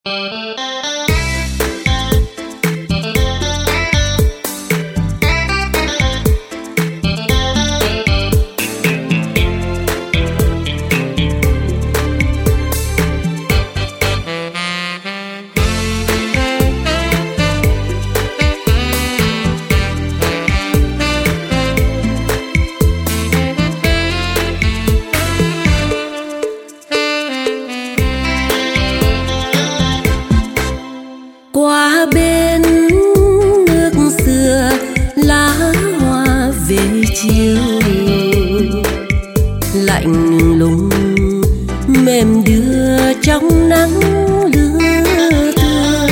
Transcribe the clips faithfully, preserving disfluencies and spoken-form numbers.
Qua bên nước xưa lá hoa về chiều, lạnh lùng mềm đưa trong nắng lưa thưa.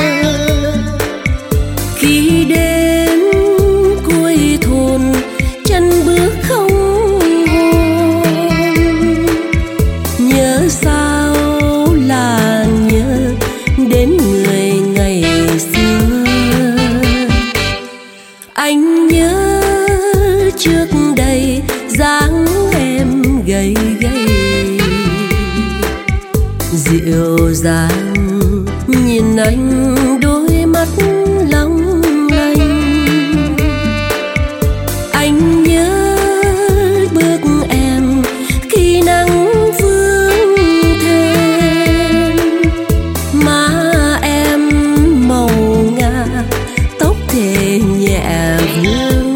Khi đến cuối thôn chân bước không hồn, nhớ sao là nhớ đến người ngày xưa. Anh nhớ trước đây dáng em gầy gầy, dịu dàng nhìn anh đôi mắt long lanh. Anh nhớ bước em khi nắng vương thêm, má em màu ngà tóc thề nhẹ vương.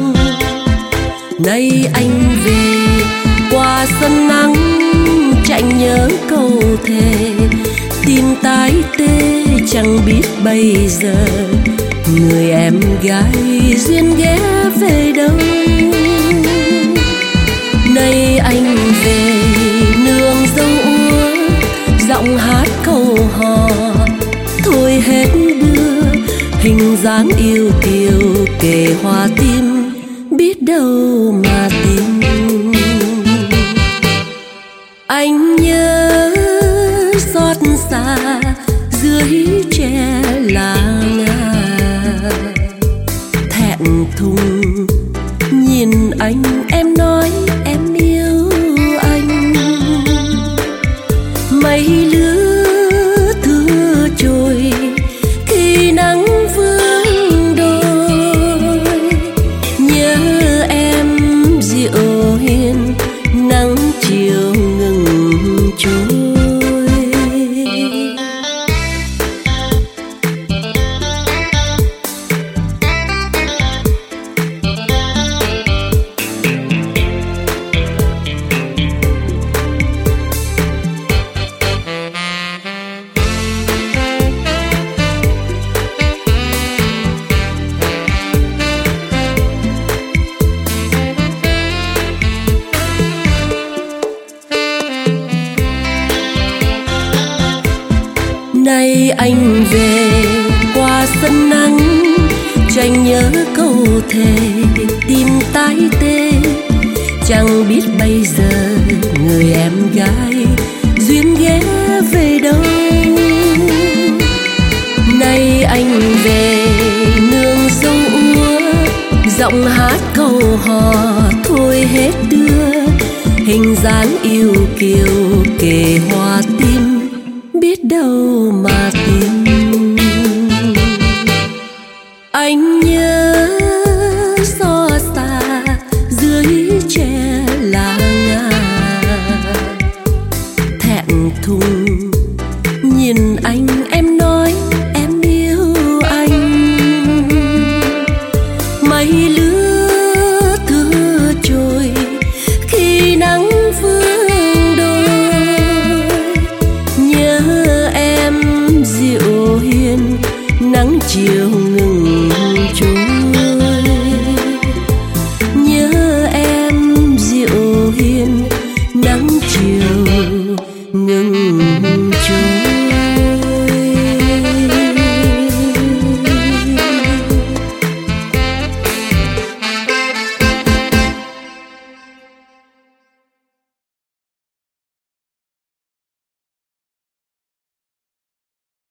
Nay anh về qua sân nắng chẳng nhớ câu thề, tim tái tê chẳng biết bây giờ người em gái duyên ghé về đâu. Nay anh về nương dâu úa, giọng hát câu hò thôi hết đưa, hình dáng yêu kiều kề hoa tim biết đâu mà tìm. Anh nhớ xót xa dưới tre lá ngà, thẹn thùng nhìn anh em nói em yêu anh. Mây lứa thưa trôi khi nắng vương đôi, nhớ em dịu hiền nắng chiều ngừng trôi. Nay anh về qua sân nắng chẳng nhớ câu thề, tim tái tê chẳng biết bây giờ người em gái duyên ghé về đâu. Nay anh về nương dâu úa, giọng hát câu hò thôi hết đưa, hình dáng yêu kiều kề hoa tim biết đâu mà tìm. Anh nhớ xót xa dưới tre lá ngà, thẹn thùng nhìn anh em nói